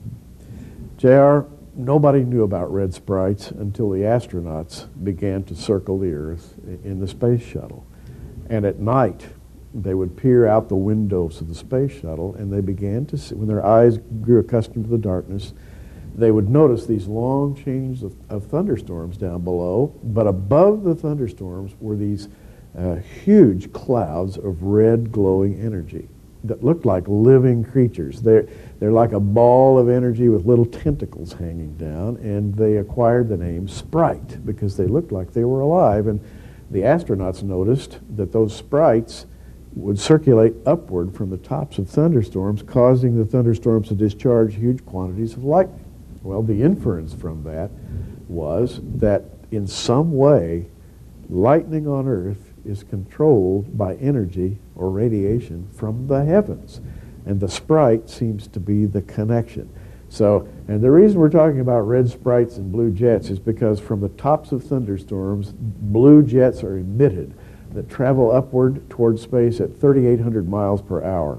J R, nobody knew about red sprites until the astronauts began to circle the Earth in the space shuttle. And at night, they would peer out the windows of the space shuttle, and they began to see, when their eyes grew accustomed to the darkness, they would notice these long chains of, of thunderstorms down below, but above the thunderstorms were these uh, huge clouds of red glowing energy that looked like living creatures. They're, they're like a ball of energy with little tentacles hanging down, and they acquired the name Sprite because they looked like they were alive. And the astronauts noticed that those sprites would circulate upward from the tops of thunderstorms, causing the thunderstorms to discharge huge quantities of lightning. Well, the inference from that was that in some way, lightning on Earth is controlled by energy or radiation from the heavens. And the sprite seems to be the connection. So, and the reason we're talking about red sprites and blue jets is because from the tops of thunderstorms, blue jets are emitted that travel upward toward space at thirty-eight hundred miles per hour.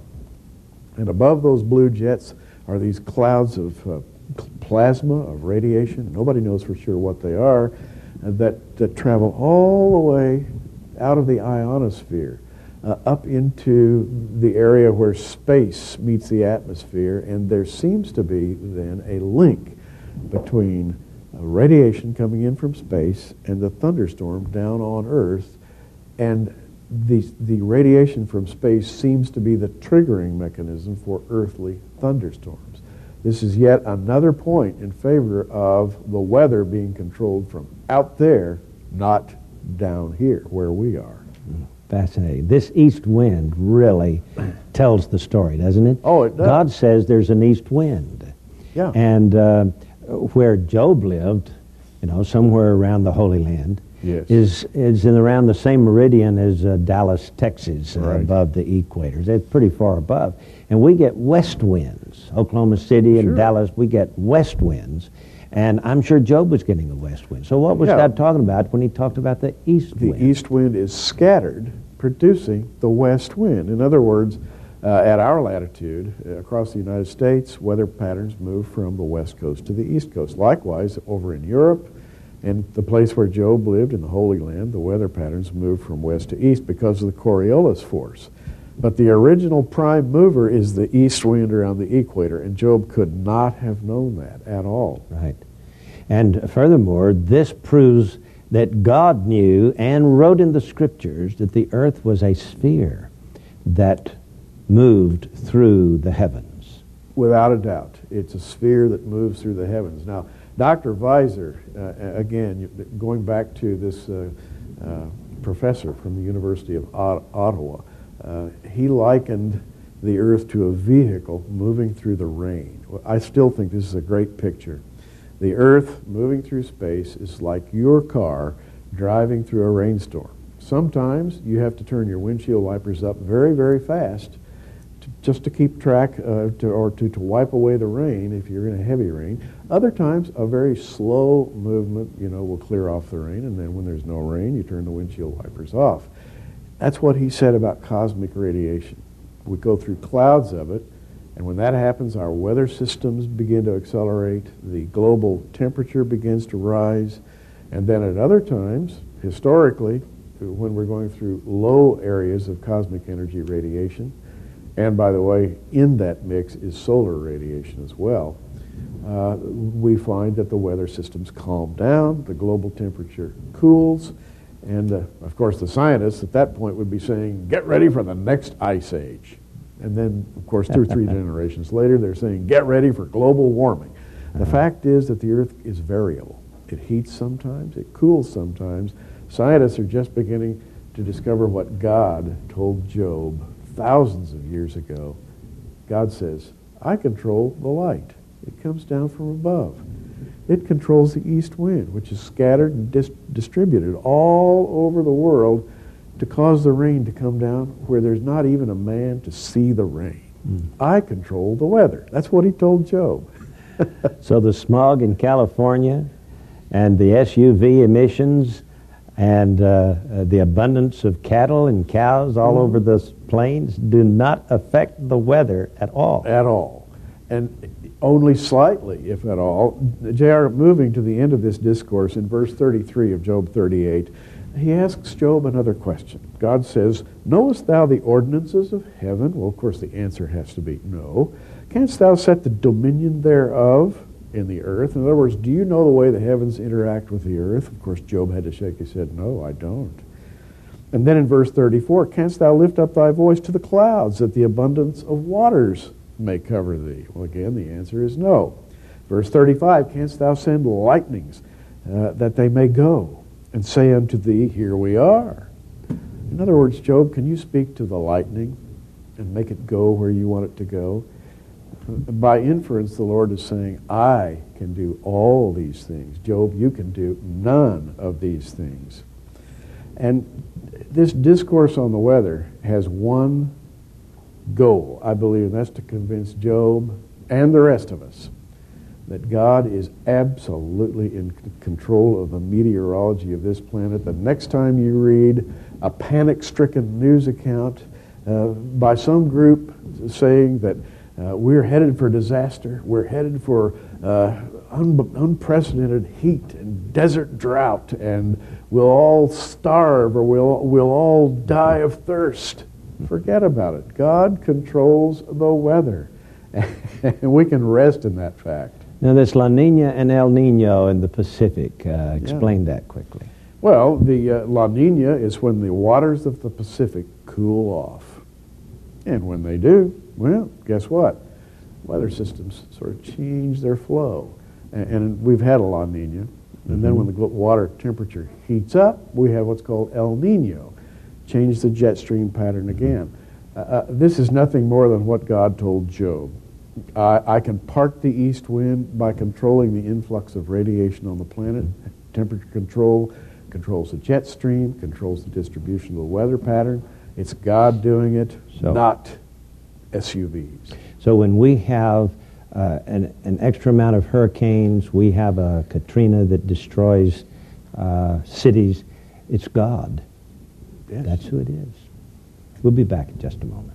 And above those blue jets are these clouds of uh, plasma, of radiation, nobody knows for sure what they are, uh, that, that travel all the way out of the ionosphere uh, up into the area where space meets the atmosphere, and there seems to be then a link between uh, radiation coming in from space and the thunderstorm down on Earth, and the, the radiation from space seems to be the triggering mechanism for earthly thunderstorms. This is yet another point in favor of the weather being controlled from out there, not down here where we are. Fascinating. This east wind really tells the story, doesn't it? Oh, it does. God says there's an east wind. Yeah. And uh, where Job lived, you know, somewhere around the Holy Land, Yes. is is in around the same meridian as uh, Dallas, Texas, uh, Right. above the equators. It's pretty far above. And we get west winds. Oklahoma City and Sure. Dallas, we get west winds. And I'm sure Job was getting a west wind. So what was Yeah. God talking about when he talked about the east The wind? east wind is scattered, producing the west wind. In other words, uh, at our latitude, uh, across the United States, weather patterns move from the west coast to the east coast. Likewise, over in Europe, and the place where Job lived in the Holy Land, the weather patterns moved from west to east because of the Coriolis force. But the original prime mover is the east wind around the equator, and Job could not have known that at all. Right. And furthermore, this proves that God knew and wrote in the Scriptures that the earth was a sphere that moved through the heavens. Without a doubt. It's a sphere that moves through the heavens. Now, Doctor Weiser, uh, again, going back to this uh, uh, professor from the University of Ottawa, uh, he likened the earth to a vehicle moving through the rain. I still think this is a great picture. The earth moving through space is like your car driving through a rainstorm. Sometimes you have to turn your windshield wipers up very, very fast to, just to keep track uh, to, or to, to wipe away the rain if you're in a heavy rain. Other times, a very slow movement, you know, will clear off the rain, and then when there's no rain, you turn the windshield wipers off. That's what he said about cosmic radiation. We go through clouds of it, and when that happens, our weather systems begin to accelerate, the global temperature begins to rise, and then at other times, historically, when we're going through low areas of cosmic energy radiation, and by the way, in that mix is solar radiation as well, uh, we find that the weather systems calm down, the global temperature cools, and uh, of course the scientists at that point would be saying, get ready for the next ice age. And then, of course, two or three generations later, they're saying, get ready for global warming. The fact is that the Earth is variable. It heats sometimes, it cools sometimes. Scientists are just beginning to discover what God told Job thousands of years ago. God says, I control the light. It comes down from above. It controls the east wind, which is scattered and dis- distributed all over the world to cause the rain to come down where there's not even a man to see the rain. Mm. I control the weather. That's what he told Job. So the smog in California and the S U V emissions and uh, uh, the abundance of cattle and cows all mm. over the plains do not affect the weather at all. At all. And only slightly, if at all. J R, moving to the end of this discourse in verse thirty-three of Job thirty-eight, he asks Job another question. God says, knowest thou the ordinances of heaven? Well, of course, the answer has to be no. Canst thou set the dominion thereof in the earth? In other words, do you know the way the heavens interact with the earth? Of course, Job had to shake his head, no, I don't. And then in verse thirty-four, canst thou lift up thy voice to the clouds, that the abundance of waters may cover thee? Well, again, the answer is no. Verse thirty-five, canst thou send lightnings, uh, that they may go, and say unto thee, here we are. In other words, Job, can you speak to the lightning and make it go where you want it to go? By inference, the Lord is saying, I can do all these things. Job, you can do none of these things. And this discourse on the weather has one goal, I believe, and that's to convince Job and the rest of us that God is absolutely in control of the meteorology of this planet. The next time you read a panic-stricken news account uh, by some group saying that uh, we're headed for disaster, we're headed for uh, un- unprecedented heat and desert drought, and we'll all starve or we'll, we'll all die of thirst, forget about it. God controls the weather, and we can rest in that fact. Now, this La Nina and El Nino in the Pacific, uh, explain yeah. that quickly. Well, the uh, La Nina is when the waters of the Pacific cool off. And when they do, well, guess what? Weather systems sort of change their flow. And, and we've had a La Nina. And mm-hmm. then when the water temperature heats up, we have what's called El Nino. Change the jet stream pattern again. Uh, uh, this is nothing more than what God told Job. I, I can part the east wind by controlling the influx of radiation on the planet. Temperature control controls the jet stream, controls the distribution of the weather pattern. It's God doing it, so, not S U Vs. So when we have uh, an, an extra amount of hurricanes, we have a Katrina that destroys uh, cities, it's God. Yes. That's who it is. We'll be back in just a moment.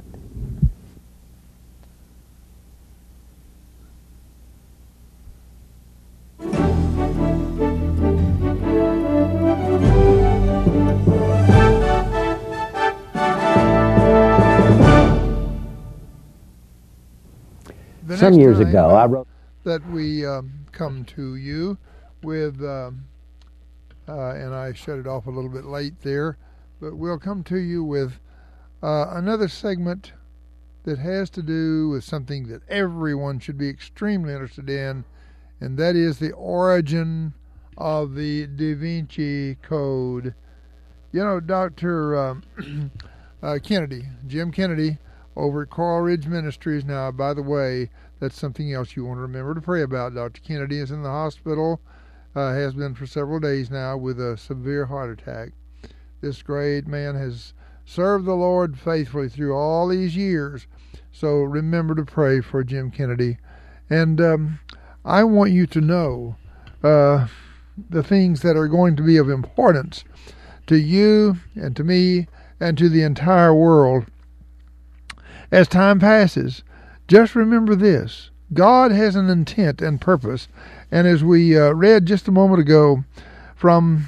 the Some next years time ago, I wrote. that we um, come to you with, um, uh, and I shut it off a little bit late there, but we'll come to you with uh, another segment that has to do with something that everyone should be extremely interested in, and that is the origin of the Da Vinci Code. You know, Doctor Um, uh, Kennedy, Jim Kennedy, over at Coral Ridge Ministries. Now, by the way, that's something else you want to remember to pray about. Doctor Kennedy is in the hospital, uh, has been for several days now with a severe heart attack. This great man has served the Lord faithfully through all these years. So remember to pray for Jim Kennedy. And um, I want you to know uh, the things that are going to be of importance to you and to me and to the entire world as time passes. Just remember this: God has an intent and purpose. And as we uh, read just a moment ago from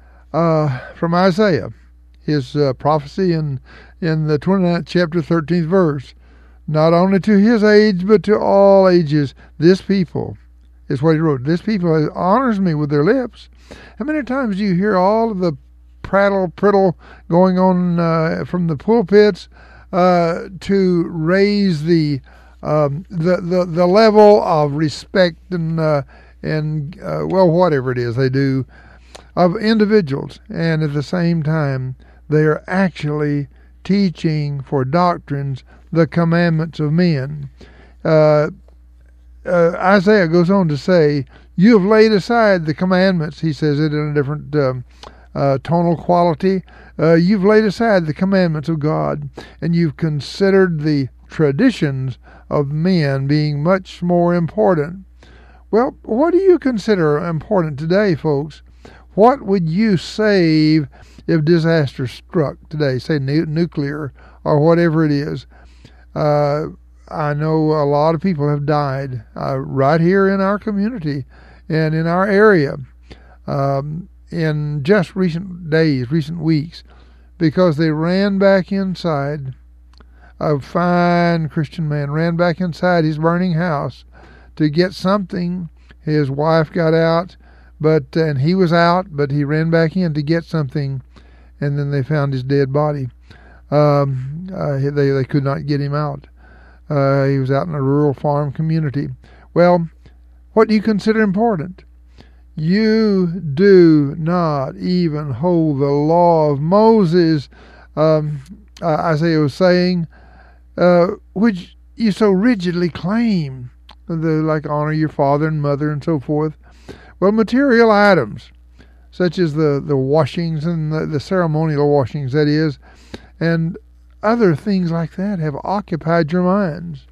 uh, from Isaiah, his uh, prophecy in, in the twenty-ninth chapter, thirteenth verse, not only to his age, but to all ages, this people, is what he wrote, this people honors me with their lips. How many times do you hear all of the prattle, prittle going on uh, from the pulpits uh, to raise the um, the, the the level of respect and uh, and uh, well, whatever it is they do of individuals, and at the same time they are actually teaching for doctrines the commandments of men. Uh, uh, Isaiah goes on to say, "You have laid aside the commandments." He says it in a different um, uh, tonal quality. Uh, you've laid aside the commandments of God, and you've considered the traditions of men being much more important. Well, what do you consider important today, folks? What would you save if disaster struck today, say nu- nuclear or whatever it is? Uh, I know a lot of people have died uh, right here in our community and in our area um, in just recent days, recent weeks, because they ran back inside. A fine Christian man ran back inside his burning house to get something. His wife got out, but and he was out, but he ran back in to get something, and then they found his dead body. Um, uh, they they could not get him out. Uh, he was out in a rural farm community. Well, what do you consider important? You do not even hold the law of Moses, um, uh, Isaiah was saying, uh, which you so rigidly claim, the like honor your father and mother and so forth. Well, material items, such as the, the washings and the, the ceremonial washings, that is, and other things like that have occupied your minds.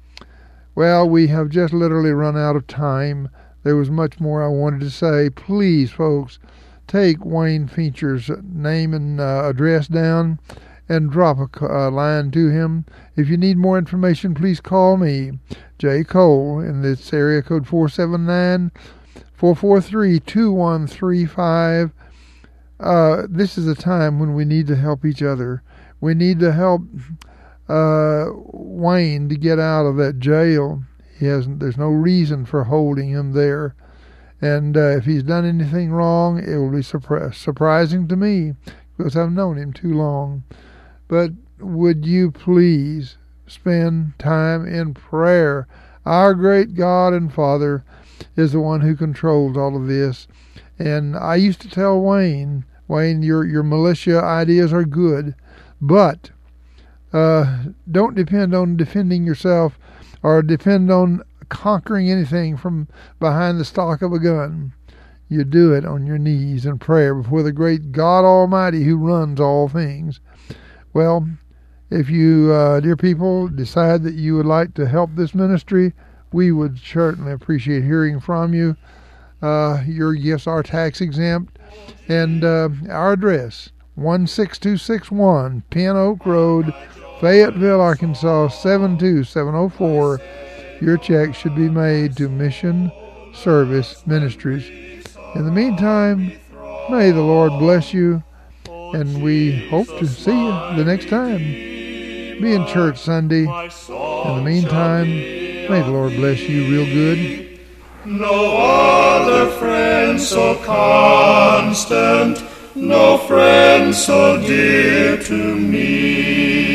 Well, we have just literally run out of time. There was much more I wanted to say. Please, folks, take Wayne Fincher's name and uh, address down and drop a uh, line to him. If you need more information, please call me, Jay Cole, in this area code four seven nine, four four three, two one three five. Uh, this is a time when we need to help each other. We need to help uh, Wayne to get out of that jail. He hasn't. There's no reason for holding him there. And uh, if he's done anything wrong, it will be surpri- surprising to me, because I've known him too long. But would you please spend time in prayer? Our great God and Father is the one who controls all of this. And I used to tell Wayne, Wayne, your, your militia ideas are good, but uh, don't depend on defending yourself or depend on conquering anything from behind the stock of a gun. You do it on your knees in prayer before the great God Almighty who runs all things. Well, if you, uh, dear people, decide that you would like to help this ministry, we would certainly appreciate hearing from you. Uh, your gifts are tax exempt, and uh, our address, one six two six one Pin Oak Road, Fayetteville, Arkansas, seven two seven oh four. Your check should be made to Mission Service Ministries. In the meantime, may the Lord bless you, and we hope to see you the next time. Be in church Sunday. In the meantime, May the Lord bless you real good. No other friend so constant, no friend so dear to me.